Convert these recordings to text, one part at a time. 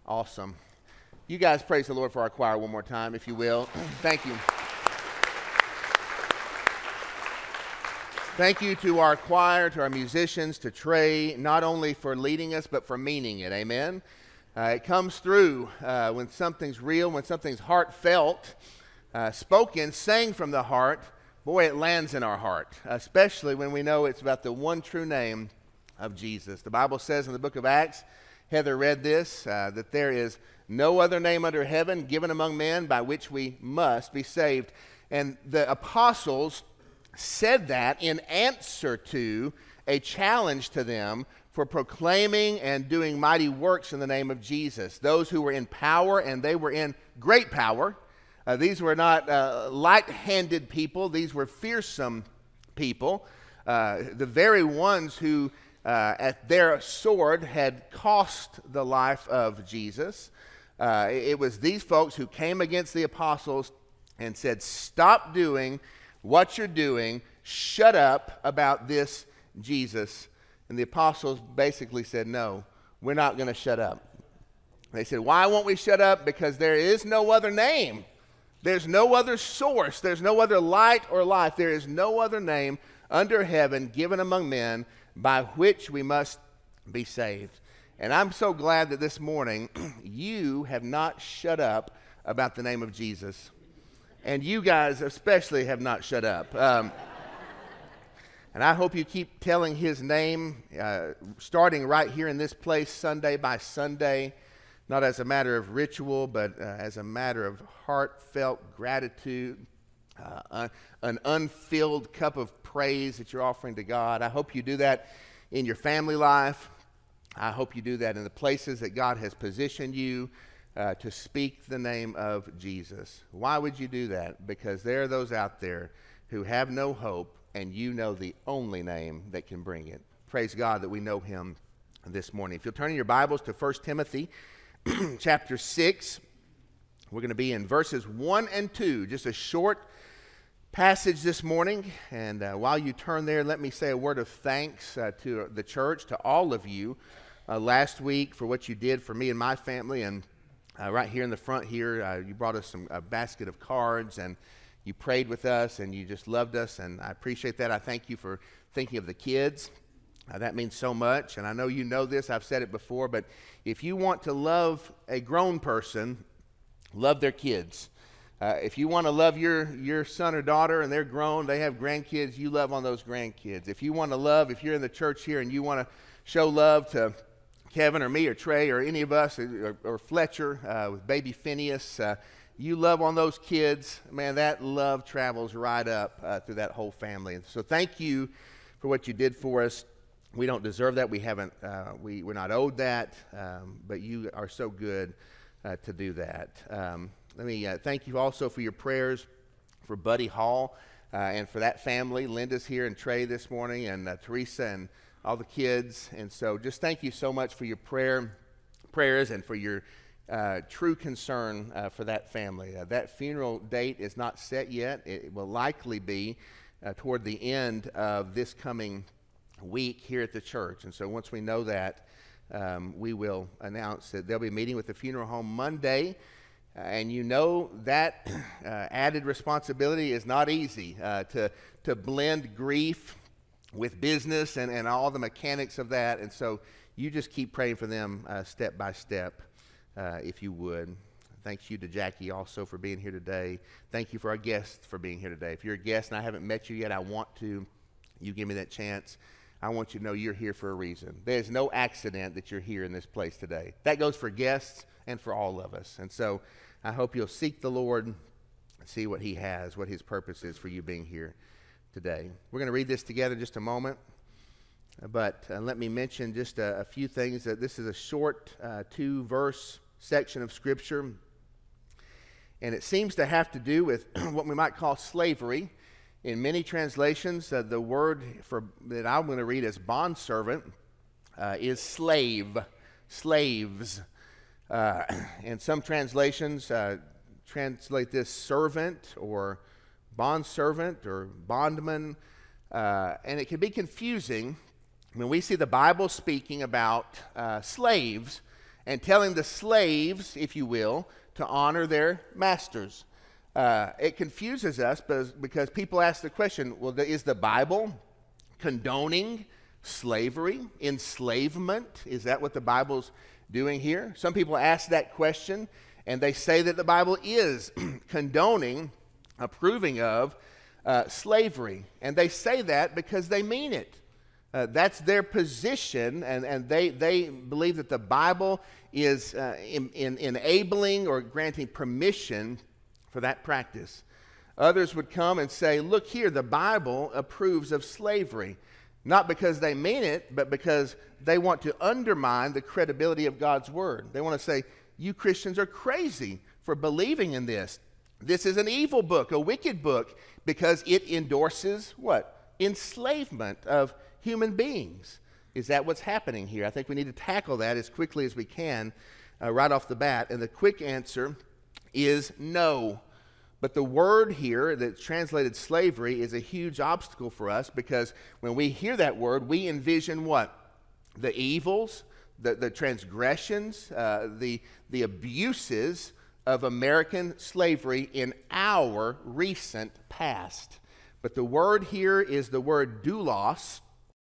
Awesome. You guys praise the Lord for our choir one more time, if you will. Thank you. Thank you to our choir, to our musicians, to Trey, not only for leading us, but for meaning it. Amen. It comes through when something's real, when something's heartfelt, spoken, sang from the heart. Boy, it lands in our heart, especially when we know it's about the one true name of Jesus. The Bible says in the book of Acts, Heather read this, that there is no other name under heaven given among men by which we must be saved. And the apostles said that in answer to a challenge to them for proclaiming and doing mighty works in the name of Jesus. Those who were in power, and they were in great power. These were not light-handed people. These were fearsome people. The very ones who at their sword had cost the life of Jesus. It was these folks who came against the apostles and said, stop doing what you're doing, shut up about this Jesus. And the apostles basically said, no, we're not going to shut up. They said, why won't we shut up? Because there is no other name. There's no other source. There's no other light or life. There is no other name under heaven given among men by which we must be saved. And I'm so glad that this morning you have not shut up about the name of Jesus. And you guys especially have not shut up. And I hope you keep telling his name, starting right here in this place Sunday by Sunday, not as a matter of ritual, but as a matter of heartfelt gratitude, an unfilled cup of praise that you're offering to God. I hope you do that in your family life. I hope you do that in the places that God has positioned you to speak the name of Jesus. Why would you do that? Because there are those out there who have no hope, and you know the only name that can bring it. Praise God that we know him this morning. If you'll turn in your Bibles to 1 Timothy chapter 6, we're going to be in verses 1 and 2, just a short passage this morning. And while you turn there, let me say a word of thanks to the church, to all of you last week for what you did for me and my family. And right here in the front here, you brought us a basket of cards, and you prayed with us, and you just loved us, and I appreciate that. I thank you for thinking of the kids. That means so much, and I know you know this. I've said it before, but if you want to love a grown person, love their kids. If you want to love your son or daughter and they're grown, they have grandkids, you love on those grandkids. If you want to love, if you're in the church here and you want to show love to Kevin or me or Trey or any of us or Fletcher with baby Phineas, you love on those kids, man, that love travels right up through that whole family. And so thank you for what you did for us. We don't deserve that. We haven't. We're not owed that, but you are so good to do that. Let me thank you also for your prayers for Buddy Hall and for that family. Linda's here and Trey this morning, and Teresa and all the kids. And so just thank you so much for your prayers and for your true concern for that family. That funeral date is not set yet. It will likely be toward the end of this coming week here at the church. And so once we know that, we will announce that they'll be meeting with the funeral home Monday. And you know that added responsibility is not easy to blend grief with business and all the mechanics of that. And so you just keep praying for them step by step, if you would. Thanks you to Jackie also for being here today. Thank you for our guests for being here today. If you're a guest and I haven't met you yet, I want to. You give me that chance. I want you to know you're here for a reason. There's no accident that you're here in this place today. That goes for guests and for all of us. And so I hope you'll seek the Lord and see what he has, what his purpose is for you being here today. We're going to read this together in just a moment. But let me mention just a few things. This is a short 2-verse section of Scripture. And it seems to have to do with what we might call slavery. In many translations, the word that I'm going to read as bondservant is slave, slaves. And some translations translate this servant or bondservant or bondman. And it can be confusing when we see the Bible speaking about slaves and telling the slaves, if you will, to honor their masters. It confuses us because people ask the question, well, is the Bible condoning slavery, enslavement? Is that what the Bible's doing here? Some people ask that question, and they say that the Bible is condoning, approving of slavery. And they say that because they mean it. That's their position, and they believe that the Bible is enabling or granting permission for that practice. Others would come and say, look here, the Bible approves of slavery. Not because they mean it, but because they want to undermine the credibility of God's Word. They want to say, you Christians are crazy for believing in this. This is an evil book, a wicked book, because it endorses what? Enslavement of human beings. Is that what's happening here? I think we need to tackle that as quickly as we can right off the bat. And the quick answer is no. But the word here that's translated slavery is a huge obstacle for us, because when we hear that word, we envision what? The evils, the transgressions, the abuses of American slavery in our recent past. But the word here is the word doulos.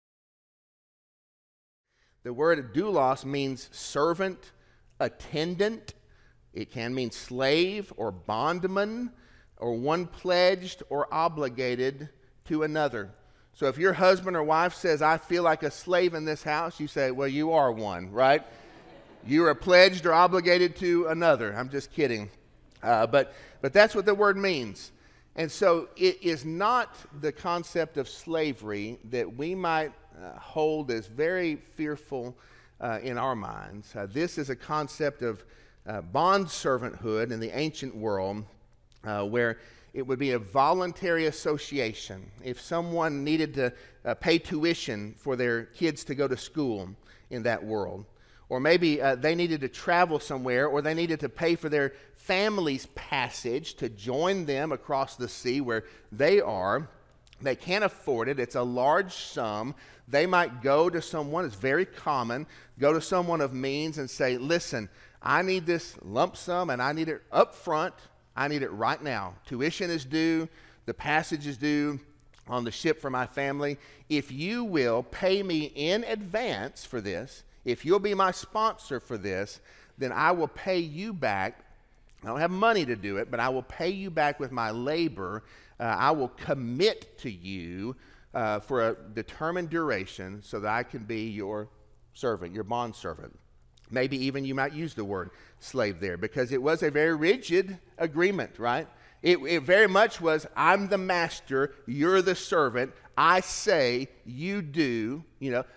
The word doulos means servant, attendant. It can mean slave or bondman, or one pledged or obligated to another. So if your husband or wife says, I feel like a slave in this house, you say, well, you are one, right? You are pledged or obligated to another. I'm just kidding. But that's what the word means. And so it is not the concept of slavery that we might hold as very fearful in our minds. This is a concept of bond servanthood in the ancient world, where it would be a voluntary association. If someone needed to pay tuition for their kids to go to school in that world, or maybe they needed to travel somewhere, or they needed to pay for their family's passage to join them across the sea where they are, they can't afford it. It's a large sum. They might go to someone, it's very common, go to someone of means and say, listen, I need this lump sum and I need it up front. I need it right now. Tuition is due. The passage is due on the ship for my family. If you will pay me in advance for this, if you'll be my sponsor for this, then I will pay you back. I don't have money to do it, but I will pay you back with my labor. I will commit to you for a determined duration so that I can be your servant, your bond servant. Maybe even you might use the word slave there, because it was a very rigid agreement, right? It very much was, I'm the master, you're the servant. I say, you do. You know,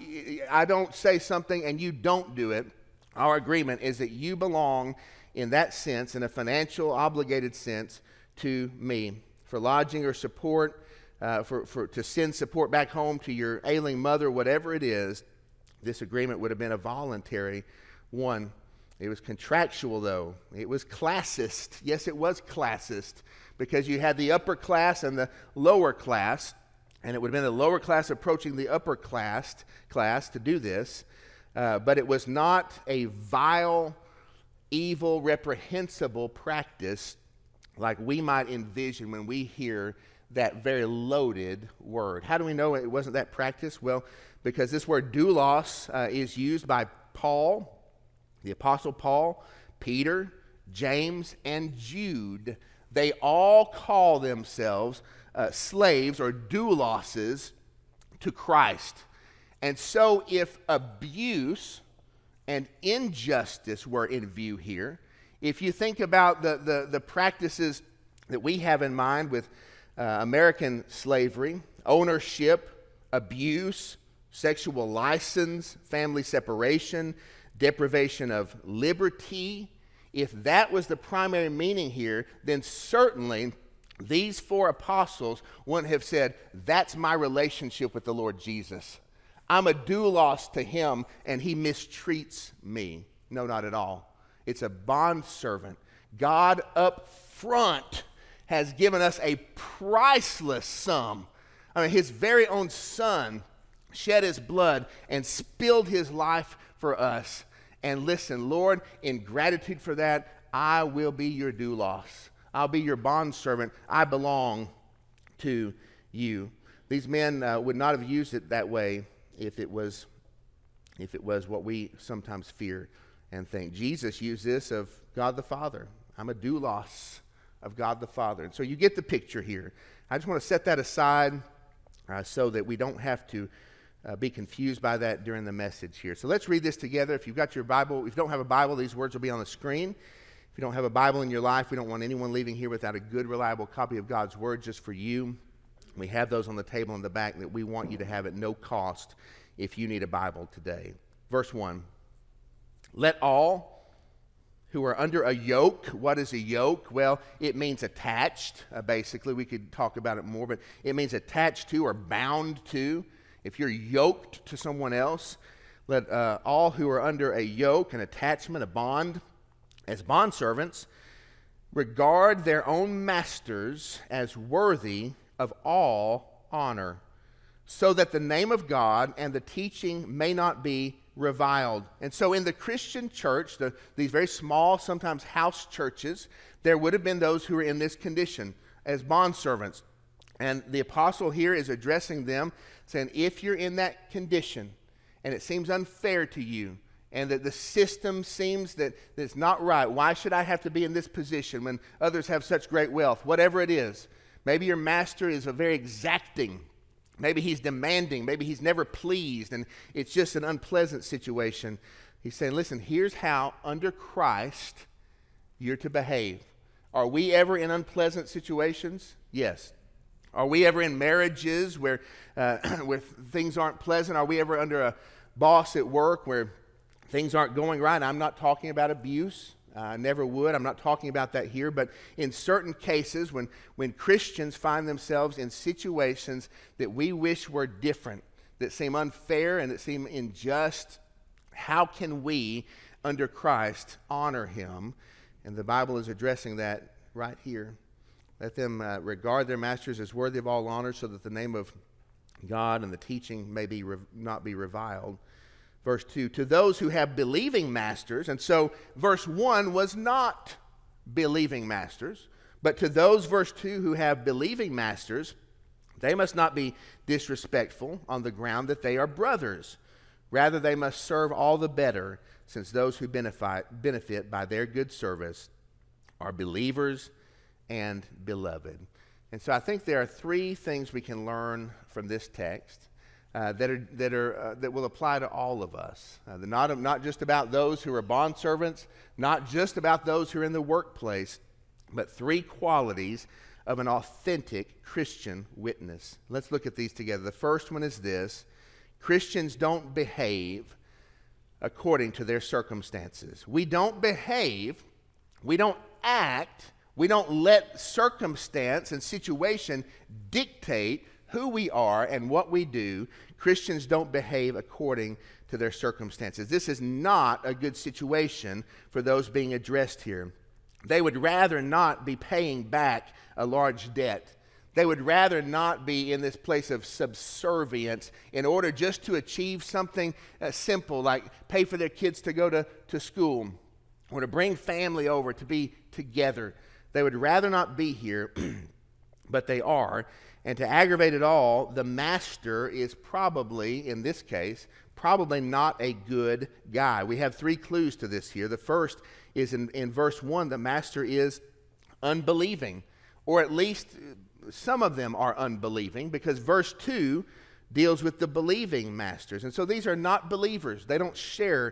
I don't say something and you don't do it. Our agreement is that you belong in that sense, in a financial obligated sense, to me. For lodging or support, to send support back home to your ailing mother, whatever it is, this agreement would have been a voluntary one. It was contractual, though. It was classist. Yes, it was classist, because you had the upper class and the lower class, and it would have been the lower class approaching the upper class to do this. But it was not a vile, evil, reprehensible practice like we might envision when we hear that very loaded word. How do we know it wasn't that practice? Well, because this word doulos is used by Paul, the Apostle Paul, Peter, James, and Jude. They all call themselves slaves or douloses to Christ. And so if abuse and injustice were in view here, if you think about the practices that we have in mind with American slavery, ownership, abuse, sexual license, family separation, deprivation of liberty, if that was the primary meaning here, then certainly these four apostles wouldn't have said, that's my relationship with the Lord Jesus. I'm a doulos to him and he mistreats me. No, not at all. It's a bondservant. God up front has given us a priceless sum. I mean, his very own son shed his blood and spilled his life for us. And listen, Lord, in gratitude for that, I will be your doulos. I'll be your bondservant. I belong to you. These men would not have used it that way if it was what we sometimes fear and think. Jesus used this of God the Father. I'm a doulos of God the Father. And so you get the picture here. I just want to set that aside so that we don't have to be confused by that during the message here. So let's read this together. If you've got your Bible, if you don't have a Bible, these words will be on the screen. If you don't have a Bible in your life, we don't want anyone leaving here without a good, reliable copy of God's Word just for you. We have those on the table in the back that we want you to have at no cost if you need a Bible today. Verse 1, let all who are under a yoke. What is a yoke? Well, it means attached, basically. We could talk about it more, but it means attached to or bound to. If you're yoked to someone else, let all who are under a yoke, an attachment, a bond, as bondservants, regard their own masters as worthy of all honor, so that the name of God and the teaching may not be reviled. And so in the Christian church, these very small, sometimes house churches, there would have been those who were in this condition as bondservants. And the apostle here is addressing them, saying, if you're in that condition and it seems unfair to you, and that the system seems that it's not right, why should I have to be in this position when others have such great wealth? Whatever it is. Maybe your master is a very exacting. Maybe he's demanding. Maybe he's never pleased, and it's just an unpleasant situation. He's saying, listen, here's how under Christ you're to behave. Are we ever in unpleasant situations? Yes. Are we ever in marriages where things aren't pleasant? Are we ever under a boss at work where things aren't going right? I'm not talking about abuse. I never would. I'm not talking about that here. But in certain cases, when Christians find themselves in situations that we wish were different, that seem unfair and that seem unjust, how can we, under Christ, honor him? And the Bible is addressing that right here. Let them regard their masters as worthy of all honor, so that the name of God and the teaching may be not be reviled. Verse 2, to those who have believing masters, and so verse 1 was not believing masters, but to those, verse 2, who have believing masters, they must not be disrespectful on the ground that they are brothers. Rather, they must serve all the better, since those who benefit by their good service are believers and beloved. And so I think there are three things we can learn from this text that will apply to all of us. Not just about those who are bondservants, not just about those who are in the workplace, but three qualities of an authentic Christian witness. Let's look at these together. The first one is this: Christians don't behave according to their circumstances. We don't behave, we don't act, we don't let circumstance and situation dictate who we are and what we do. Christians don't behave according to their circumstances. This is not a good situation for those being addressed here. They would rather not be paying back a large debt. They would rather not be in this place of subservience in order just to achieve something simple, like pay for their kids to go to school or to bring family over to be together. They would rather not be here, but they are. And to aggravate it all, the master is probably, in this case, probably not a good guy. We have three clues to this here. The first is in verse 1, the master is unbelieving, or at least some of them are unbelieving, because verse 2 deals with the believing masters. And so these are not believers. They don't share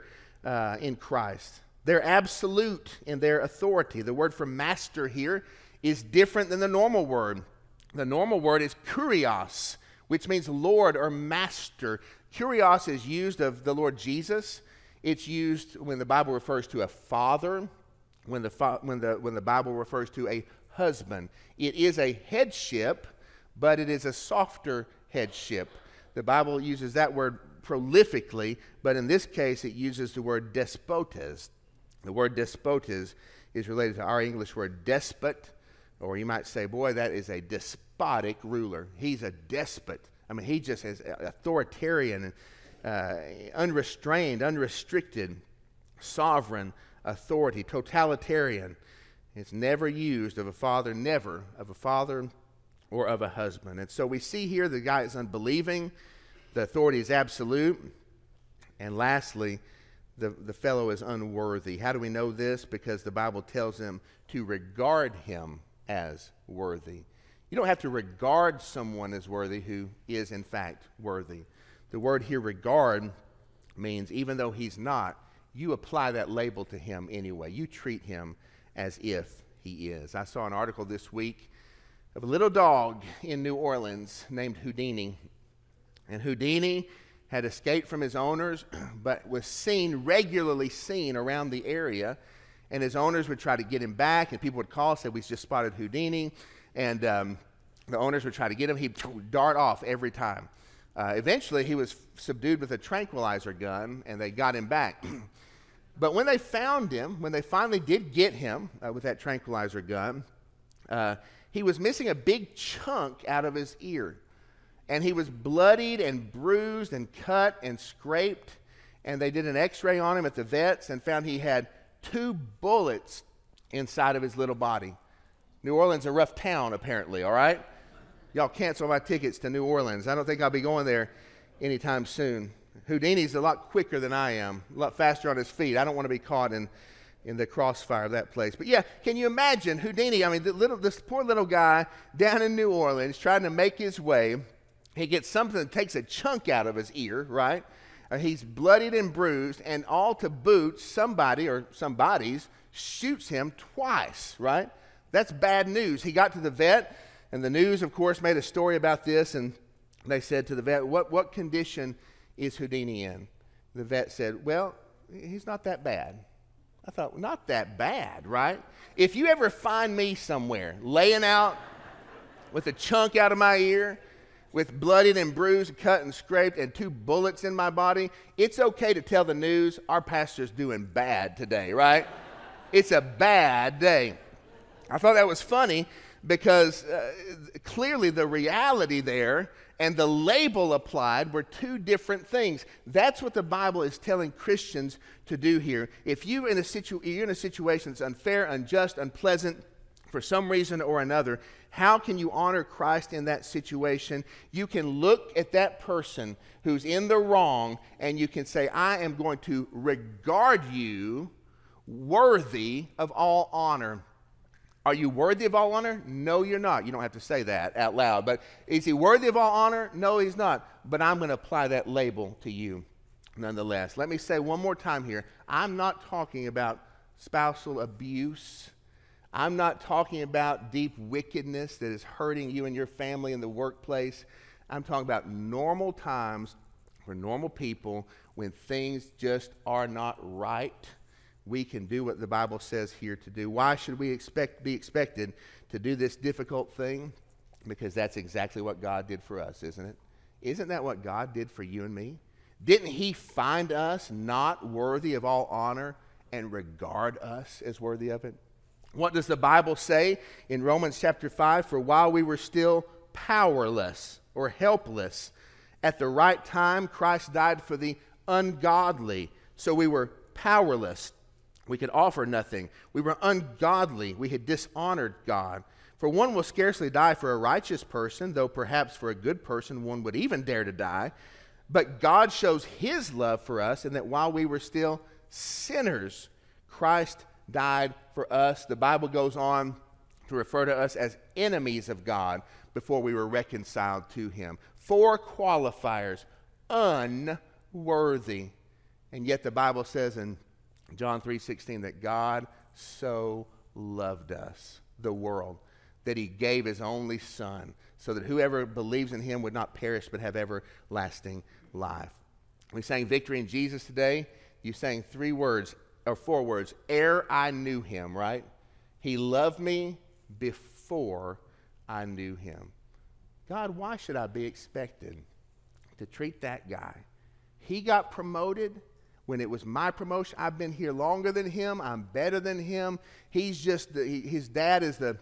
in Christ. They're absolute in their authority. The word for master here is different than the normal word. The normal word is kurios, which means Lord or master. Kurios is used of the Lord Jesus. It's used when the Bible refers to a father, when the Bible refers to a husband. It is a headship, but it is a softer headship. The Bible uses that word prolifically, but in this case it uses the word despotes. The word despotes is related to our English word despot, or you might say, boy, that is a despotic ruler. He's a despot. I mean, he just is authoritarian and unrestrained, unrestricted. sovereign authority, totalitarian. It's never used of a father, never of a father or of a husband. And so we see here the guy is unbelieving, the authority is absolute, and lastly, the fellow is unworthy. How do we know this? Because the Bible tells him to regard him as worthy. You don't have to regard someone as worthy who is in fact worthy. The word here, regard, means even though he's not, you apply that label to him anyway. You treat him as if he is. I saw an article this week of a little dog in New Orleans named Houdini. And Houdini had escaped from his owners, but was regularly seen around the area. And his owners would try to get him back, and people would call, say, "We just spotted Houdini." And the owners would try to get him. He'd dart off every time. Eventually, he was subdued with a tranquilizer gun, and they got him back. But when they found him, when they finally did get him with that tranquilizer gun, he was missing a big chunk out of his ear. And he was bloodied and bruised and cut and scraped. And they did an x-ray on him at the vets and found he had 2 bullets inside of his little body. New Orleans is a rough town, apparently, all right? Y'all cancel my tickets to New Orleans. I don't think I'll be going there anytime soon. Houdini's a lot quicker than I am, a lot faster on his feet. I don't want to be caught in the crossfire of that place. But yeah, can you imagine Houdini? I mean, this poor little guy down in New Orleans trying to make his way. He gets something that takes a chunk out of his ear, right? He's bloodied and bruised, and all to boot, somebody or somebody's shoots him twice, right? That's bad news. He got to the vet, and the news, of course, made a story about this, and they said to the vet, what condition is Houdini in? The vet said, well, he's not that bad. I thought, not that bad, right? If you ever find me somewhere laying out with a chunk out of my ear, with bloodied and bruised, cut and scraped, and 2 bullets in my body, it's okay to tell the news, our pastor's doing bad today, right? It's a bad day. I thought that was funny because clearly the reality there and the label applied were 2 different things. That's what the Bible is telling Christians to do here. If you're in a situation that's unfair, unjust, unpleasant, for some reason or another, how can you honor Christ in that situation? You can look at that person who's in the wrong and you can say, I am going to regard you worthy of all honor. Are you worthy of all honor? No, you're not. You don't have to say that out loud. But is he worthy of all honor? No, he's not. But I'm going to apply that label to you nonetheless. Let me say one more time here. I'm not talking about spousal abuse. I'm not talking about deep wickedness that is hurting you and your family in the workplace. I'm talking about normal times for normal people when things just are not right. We can do what the Bible says here to do. Why should we be expected to do this difficult thing? Because that's exactly what God did for us, isn't it? Isn't that what God did for you and me? Didn't he find us not worthy of all honor and regard us as worthy of it? What does the Bible say in Romans chapter 5? For while we were still powerless or helpless, at the right time Christ died for the ungodly. So we were powerless. We could offer nothing. We were ungodly. We had dishonored God. For one will scarcely die for a righteous person, though perhaps for a good person one would even dare to die. But God shows his love for us in that while we were still sinners, Christ died for us. The Bible goes on to refer to us as enemies of God before we were reconciled to him. 4 qualifiers: unworthy. And yet the Bible says in John 3:16 that God so loved us, the world, that he gave his only son so that whoever believes in him would not perish but have everlasting life. We sang Victory in Jesus today. You sang 3 words or 4 words. Ere I knew him, right? He loved me before I knew him. God, why should I be expected to treat that guy? He got promoted when it was my promotion. I've been here longer than him. I'm better than him. He's just, his dad is the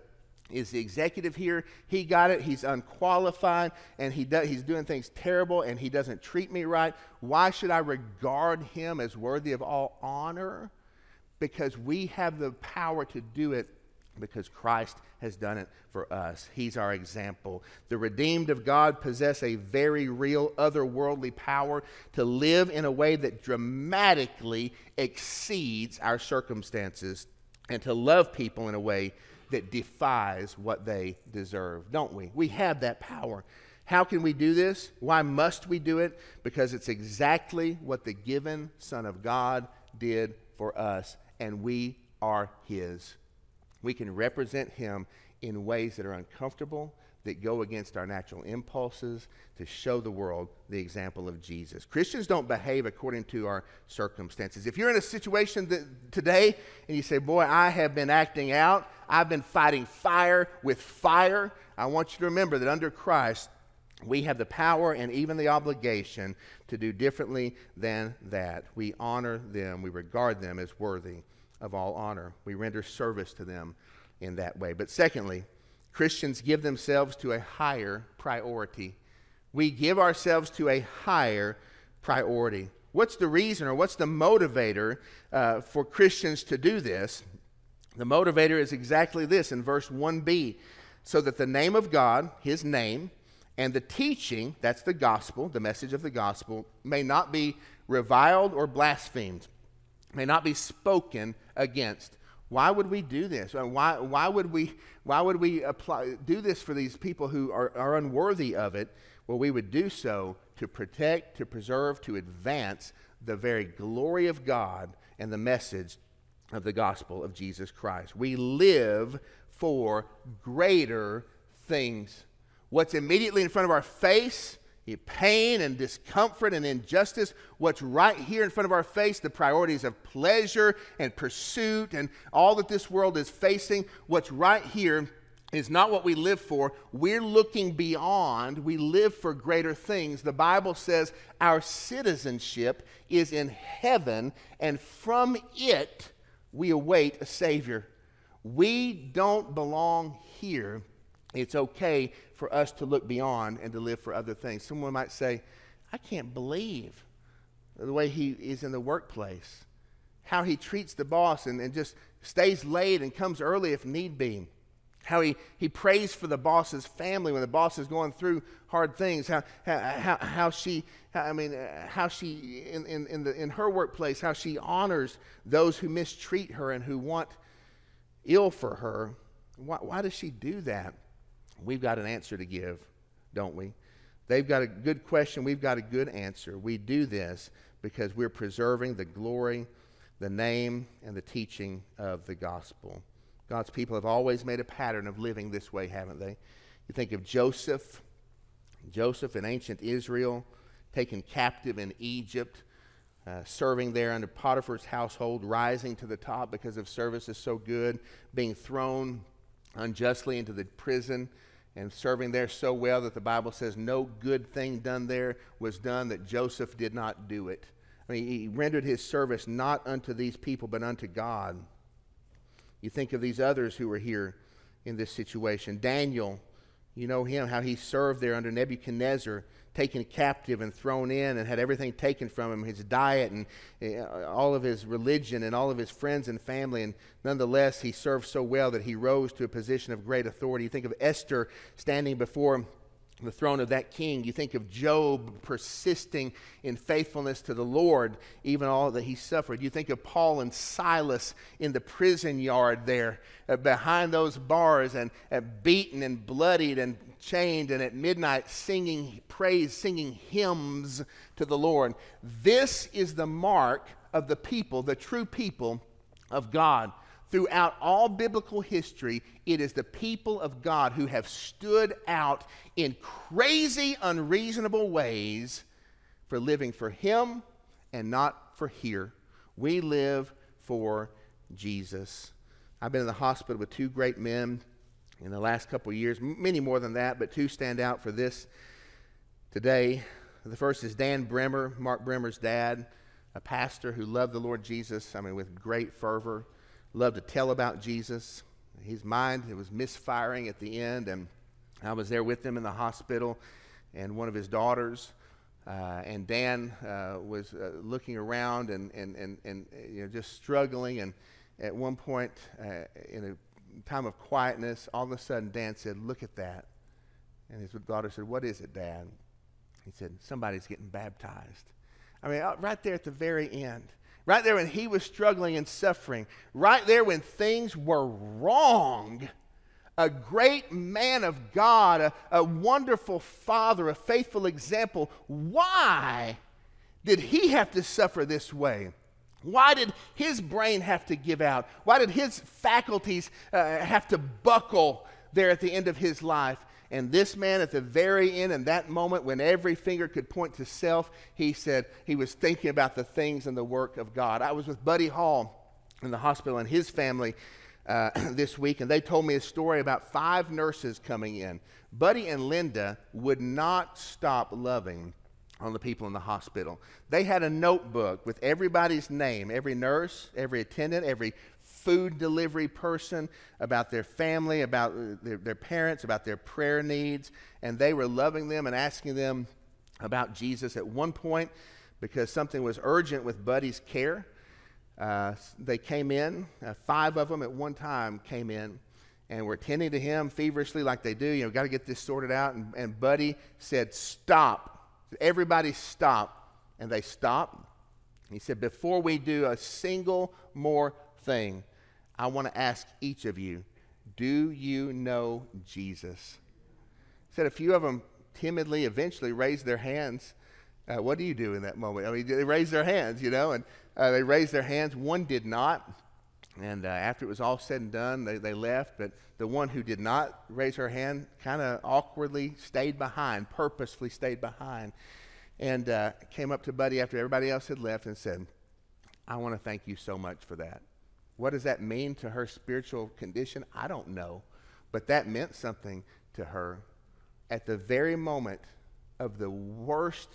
is the executive here. He got it. He's unqualified, and he's doing things terrible, and he doesn't treat me right. Why should I regard him as worthy of all honor? Because we have the power to do it because Christ has done it for us. He's our example. The redeemed of God possess a very real otherworldly power to live in a way that dramatically exceeds our circumstances and to love people in a way that defies what they deserve, don't we? We have that power. How can we do this? Why must we do it? Because it's exactly what the given Son of God did for us, and we are his. We can represent him in ways that are uncomfortable, that go against our natural impulses, to show the world the example of Jesus. Christians don't behave according to our circumstances. If you're in a situation today and you say, boy, I have been acting out, I've been fighting fire with fire, I want you to remember that under Christ, we have the power and even the obligation to do differently than that. We honor them. We regard them as worthy of all honor. We render service to them in that way. But secondly, Christians give themselves to a higher priority. We give ourselves to a higher priority. What's the reason or what's the motivator for Christians to do this? The motivator is exactly this in verse 1b. So that the name of God, his name, and the teaching, that's the gospel, the message of the gospel, may not be reviled or blasphemed, may not be spoken against. Why would we do this? Why would we do this for these people who are unworthy of it? Well, we would do so to protect, to preserve, to advance the very glory of God and the message of the gospel of Jesus Christ. We live for greater things. What's immediately in front of our face, pain and discomfort and injustice, what's right here in front of our face, the priorities of pleasure and pursuit and all that this world is facing, what's right here is not what we live for. We're looking beyond. We live for greater things. The Bible says our citizenship is in heaven, and from it we await a Savior. We don't belong here. It's okay for us to look beyond and to live for other things. Someone might say, I can't believe the way he is in the workplace, how he treats the boss and just stays late and comes early if need be, how he prays for the boss's family when the boss is going through hard things, how she in her workplace, how she honors those who mistreat her and who want ill for her. Why does she do that? We've got an answer to give, don't we? They've got a good question. We've got a good answer. We do this because we're preserving the glory, the name, and the teaching of the gospel. God's people have always made a pattern of living this way, haven't they? You think of Joseph in ancient Israel, taken captive in Egypt, serving there under Potiphar's household, rising to the top because of services so good, being thrown unjustly into the prison and serving there so well that the Bible says no good thing done there was done that Joseph did not do it. I mean, he rendered his service not unto these people but unto God. You think of these others who were here in this situation. Daniel, you know him, how he served there under Nebuchadnezzar, taken captive and thrown in and had everything taken from him, his diet and all of his religion and all of his friends and family, and nonetheless he served so well that he rose to a position of great authority. You think of Esther standing before the throne of that king. You think of Job persisting in faithfulness to the Lord, even all that he suffered. You think of Paul and Silas in the prison yard there, behind those bars and beaten and bloodied and chained, and at midnight singing praise, singing hymns to the Lord. This is the mark of the people, the true people of God. Throughout all biblical history, it is the people of God who have stood out in crazy, unreasonable ways for living for Him and not for here. We live for Jesus. I've been in the hospital with two great men in the last couple of years, many more than that, but two stand out for this today. The first is Dan Bremer, Mark Bremer's dad, a pastor who loved the Lord Jesus, with great fervor. Loved to tell about Jesus. His mind, it was misfiring at the end, and I was there with him in the hospital, and one of his daughters, and Dan was looking around and just struggling. And at one point, in a time of quietness, all of a sudden Dan said, "Look at that." And his daughter said, "What is it, Dad?" He said, "Somebody's getting baptized." I mean, right there at the very end, right there when he was struggling and suffering, right there when things were wrong, a great man of God, a wonderful father, a faithful example. Why did he have to suffer this way? Why did his brain have to give out? Why did his faculties have to buckle there at the end of his life? And this man at the very end, in that moment when every finger could point to self, he said he was thinking about the things and the work of God. I was with Buddy Hall in the hospital and his family this week, and they told me a story about 5 nurses coming in. Buddy and Linda would not stop loving on the people in the hospital. They had a notebook with everybody's name, every nurse, every attendant, every food delivery person, about their family, about their parents, about their prayer needs, and they were loving them and asking them about Jesus. At one point, because something was urgent with Buddy's care, they came in, 5 of them at one time came in, and were tending to him feverishly like they do. Got to get this sorted out. And Buddy said, "Stop. Everybody stop." And they stopped. He said, "Before we do a single more thing, I want to ask each of you, do you know Jesus?" He said a few of them timidly eventually raised their hands. What do you do in that moment? I mean, they raised their hands, and they raised their hands. One did not. And after it was all said and done, they left. But the one who did not raise her hand kind of awkwardly stayed behind, purposefully stayed behind, and came up to Buddy after everybody else had left and said, "I want to thank you so much for that." What does that mean to her spiritual condition? I don't know. But that meant something to her. At the very moment of the worst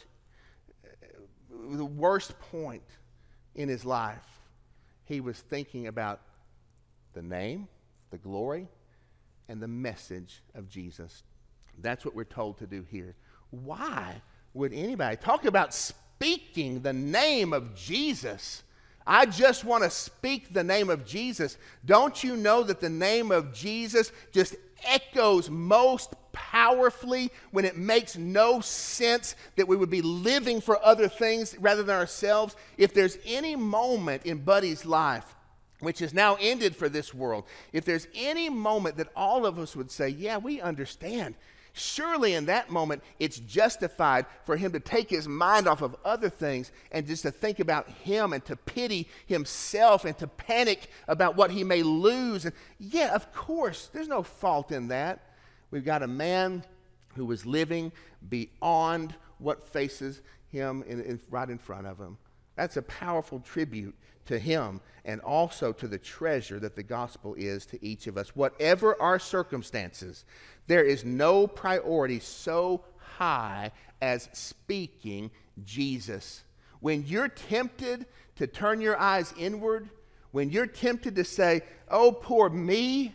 point in his life, he was thinking about the name, the glory, and the message of Jesus. That's what we're told to do here. Why would anybody talk about speaking the name of Jesus? I just want to speak the name of Jesus. Don't you know that the name of Jesus just echoes most powerfully when it makes no sense that we would be living for other things rather than ourselves? If there's any moment in Buddy's life, which is now ended for this world, if there's any moment that all of us would say, "Yeah, we understand," surely in that moment it's justified for him to take his mind off of other things and just to think about him and to pity himself and to panic about what he may lose. And yeah, of course, there's no fault in that. We've got a man who was living beyond what faces him right in front of him. That's a powerful tribute to him and also to the treasure that the gospel is to each of us. Whatever our circumstances, there is no priority so high as speaking Jesus. When you're tempted to turn your eyes inward, when you're tempted to say, "Oh, poor me,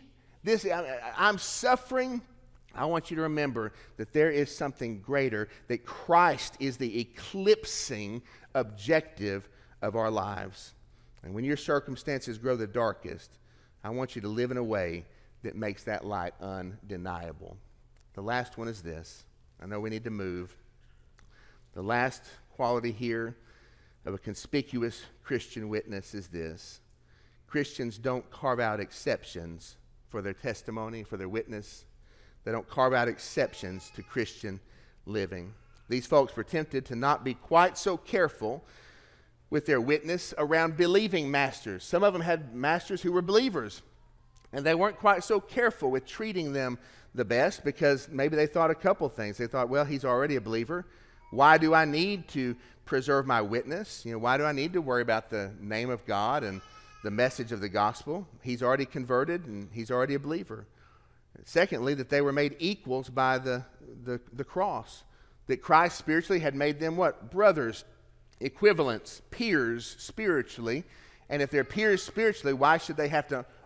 I'm suffering," I want you to remember that there is something greater, that Christ is the eclipsing objective of our lives. And when your circumstances grow the darkest, I want you to live in a way that makes that light undeniable. The last one is this. I know we need to move. The last quality here of a conspicuous Christian witness is this. Christians don't carve out exceptions for their testimony, for their witness. They don't carve out exceptions to Christian living. These folks were tempted to not be quite so careful with their witness around believing masters. Some of them had masters who were believers, and they weren't quite so careful with treating them the best because maybe they thought a couple things. They thought, well, he's already a believer. Why do I need to preserve my witness? Why do I need to worry about the name of God and the message of the gospel? He's already converted, and he's already a believer. Secondly, that they were made equals by the cross. That Christ spiritually had made them what? Brothers, equivalents, peers spiritually. And if they're peers spiritually, why should they have to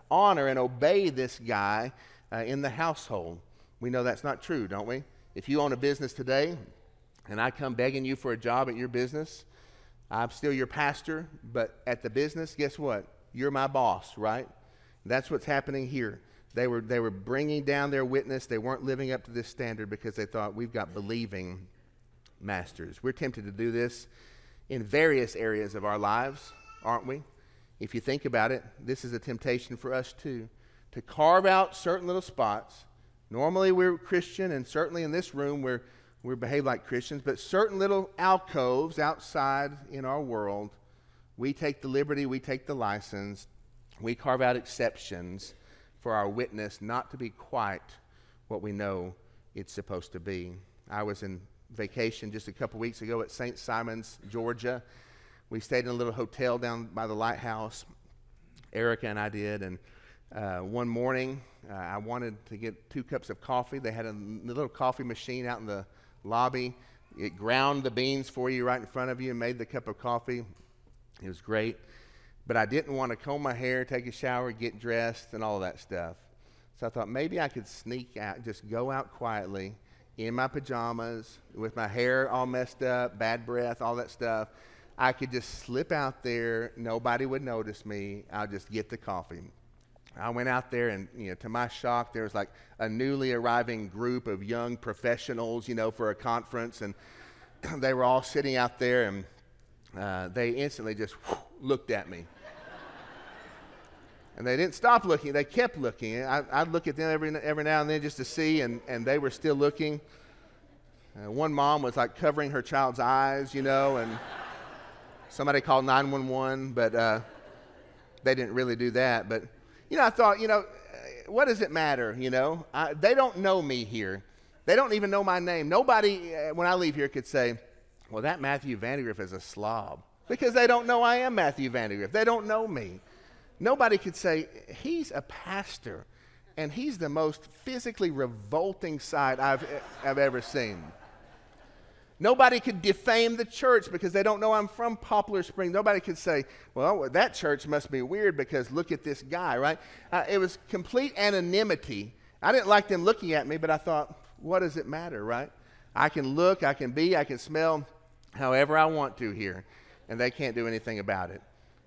honor and obey this guy in the household. We know that's not true, don't we? If you own a business today and I come begging you for a job at your business, I'm still your pastor, but at the business, guess what? You're my boss, right? That's what's happening here. They were bringing down their witness. They weren't living up to this standard because they thought, we've got believing masters. We're tempted to do this in various areas of our lives, aren't we? If you think about it, this is a temptation for us too, to carve out certain little spots. Normally we're Christian, and certainly in this room we behave like Christians, but certain little alcoves outside in our world, we take the liberty, we take the license, we carve out exceptions for our witness not to be quite what we know it's supposed to be. I was in vacation just a couple weeks ago at St. Simons, Georgia. We stayed in a little hotel down by the lighthouse. Erica and I did, and one morning I wanted to get 2 cups of coffee. They had a little coffee machine out in the lobby. It ground the beans for you right in front of you and made the cup of coffee. It was great. But I didn't want to comb my hair, take a shower, get dressed, and all of that stuff. So I thought maybe I could sneak out, just go out quietly in my pajamas with my hair all messed up, bad breath, all that stuff. I could just slip out there. Nobody would notice me. I'll just get the coffee. I went out there, and to my shock, there was like a newly arriving group of young professionals, for a conference, and they were all sitting out there, and they instantly just looked at me. And they didn't stop looking. They kept looking. I'd look at them every now and then just to see, and they were still looking. One mom was like covering her child's eyes, and somebody called 911, but they didn't really do that. But, I thought, what does it matter, they don't know me here. They don't even know my name. Nobody, when I leave here, could say, well, that Matthew Vandegrift is a slob. Because they don't know I am Matthew Vandegrift. They don't know me. Nobody could say, he's a pastor, and he's the most physically revolting sight I've ever seen. Nobody could defame the church because they don't know I'm from Poplar Springs. Nobody could say, well, that church must be weird because look at this guy, right? It was complete anonymity. I didn't like them looking at me, but I thought, what does it matter, right? I can look, I can be, I can smell however I want to here, and they can't do anything about it.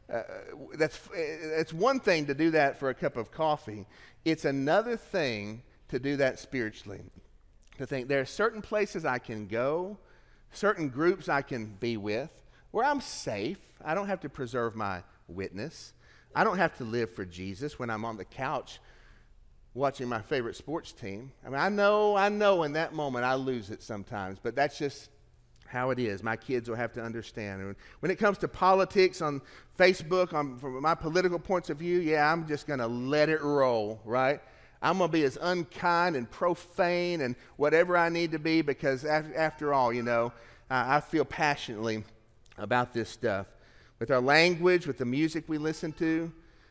It's one thing to do that for a cup of coffee. It's another thing to do that spiritually. To think there are certain places I can go, certain groups I can be with, where I'm safe. I don't have to preserve my witness. I don't have to live for Jesus when I'm on the couch watching my favorite sports team. I mean, I know in that moment I lose it sometimes, but that's just how it is. My kids will have to understand. And when it comes to politics on Facebook, from my political points of view, I'm just going to let it roll, right? I'm going to be as unkind and profane and whatever I need to be because after all, I feel passionately about this stuff. With our language, with the music we listen to,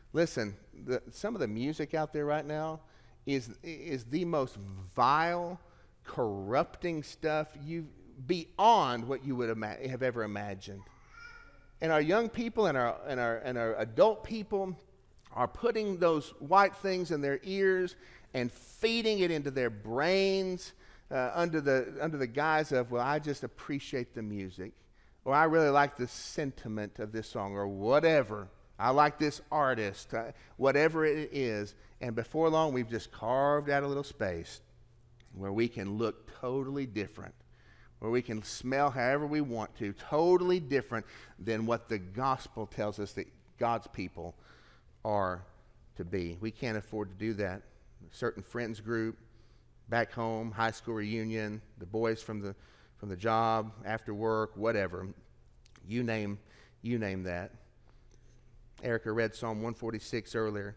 some of the music out there right now is the most vile, corrupting stuff beyond what you would have ever imagined. And our young people and our adult people are putting those white things in their ears and feeding it into their brains under the guise of, well, I just appreciate the music, or I really like the sentiment of this song, or whatever. I like this artist, whatever it is. And before long, we've just carved out a little space where we can look totally different, where we can smell however we want to, totally different than what the gospel tells us that God's people are to be. We can't afford to do that. A certain friends group, back home, high school reunion, the boys from the job, after work, whatever. You name that. Erica read Psalm 146 earlier.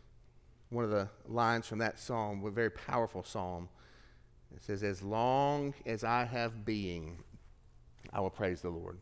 One of the lines from that psalm, a very powerful psalm. It says, as long as I have being, I will praise the Lord.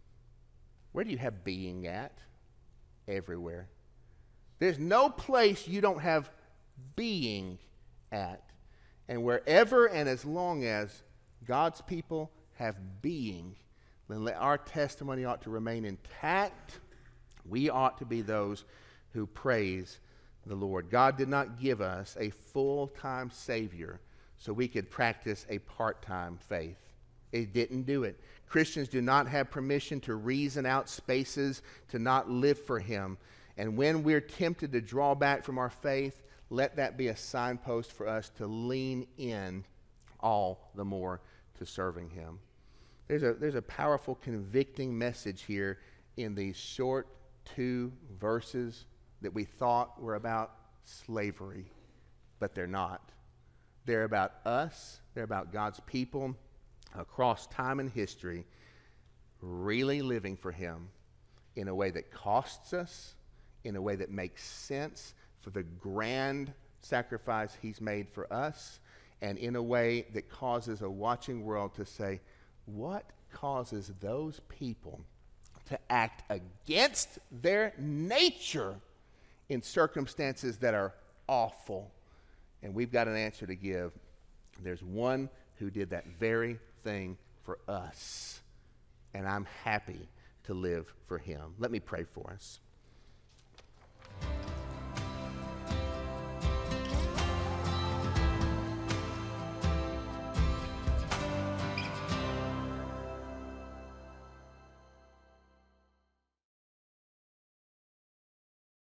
Where do you have being at? Everywhere. There's no place you don't have being at. And wherever and as long as God's people have being, then our testimony ought to remain intact. We ought to be those who praise the Lord. God did not give us a full-time Savior so we could practice a part-time faith. It didn't do it. Christians do not have permission to reason out spaces to not live for Him. And when we're tempted to draw back from our faith, let that be a signpost for us to lean in all the more to serving Him. There's a powerful, convicting message here in these short 2 verses that we thought were about slavery, but they're not. They're about us. They're about God's people across time and history really living for Him in a way that costs us, in a way that makes sense for the grand sacrifice He's made for us, and in a way that causes a watching world to say, what causes those people to act against their nature in circumstances that are awful? And we've got an answer to give. There's one who did that very thing for us, and I'm happy to live for Him. Let me pray for us.